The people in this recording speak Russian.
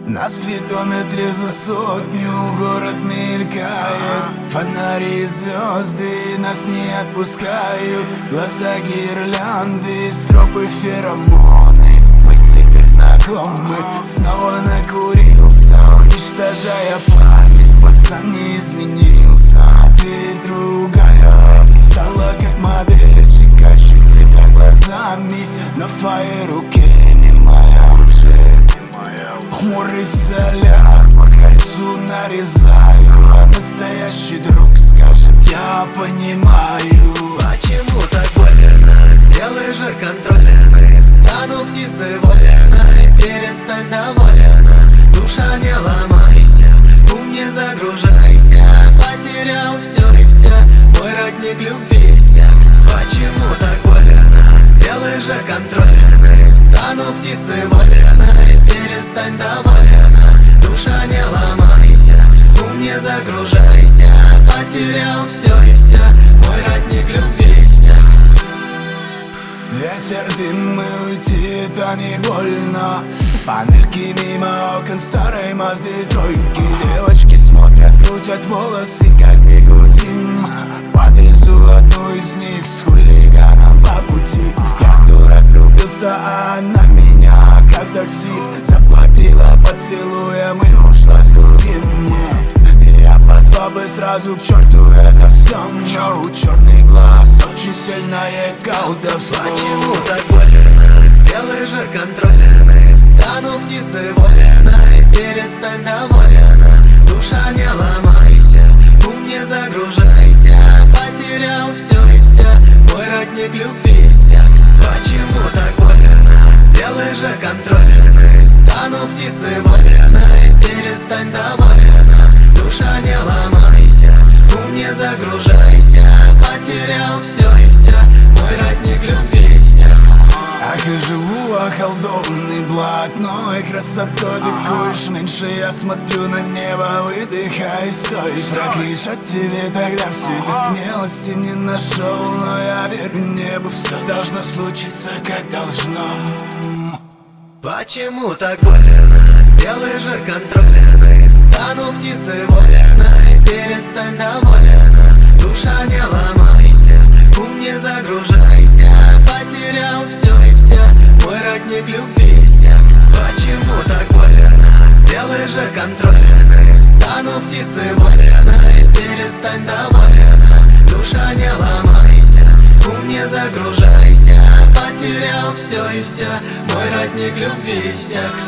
На спидометре за сотню город мелькает, фонари и звезды нас не отпускают. Глаза гирлянды, стропы феромоны. Мы теперь знакомы, снова накурился, уничтожая память. Пацан не изменился, ты другая. Стала как модельщик, ищу тебя глазами, но в твоей руке не моя уже. Хмурый соляк по кольцу нарезаю, а настоящий друг скажет: я понимаю. Почему так больно? Сделай же контрольный. Стану птицей вольной, перестань довольна. Душа, не ломайся, ум не загружайся. Потерял все и вся, мой родник любви вся. Почему так больно? Сделай же контрольный. Стану птицей вольной, перестань довольна. Душа, не ломайся, ум не загружайся. Потерял все и вся, мой родник любви вся. Ветер, дым, и уйти это не больно. Панельки мимо окон старой Мазды тройки. Девочки смотрят, крутят волосы, как бигудим. Подвезу одну из них с хулиганом по пути. Я дурак влюбился, а она меня как такси. Заплатила поцелуем и ушла с другим. Я послал бы сразу к черту это все, но у черный глаз очень сильное колдовство. Почему так больно? Сделай же контрольный. Стану птицей вольной, перестань довольна. Душа, не ломайся, ум не загружайся. Потерял все и вся, мой родник любви вся. Почему так больно? Сделай же контрольный. Стану птицей вольной, перестань довольна. Душа, не ломайся, ум не загружайся. Потерял все и вся, мой родник любви вся. Ах, и живу околдованный блатной красотой. Такой меньше я смотрю на небо, выдыхай, стой. Прокричать тебе тогда в себе смелости не нашел, но я верю небу, все должно случиться как должно. Почему так больно? Сделай же контрольный. Стану птицей вольной, перестань довольна. Душа, не ломайся, ум не загружайся. Потерял все и вся, мой родник любви вся. Почему так больно? Сделай же контрольный. Стану птицей вольной, перестань довольна. Душа, не ломайся, ум не загружайся. Потерял все и вся, мой родник любви вся.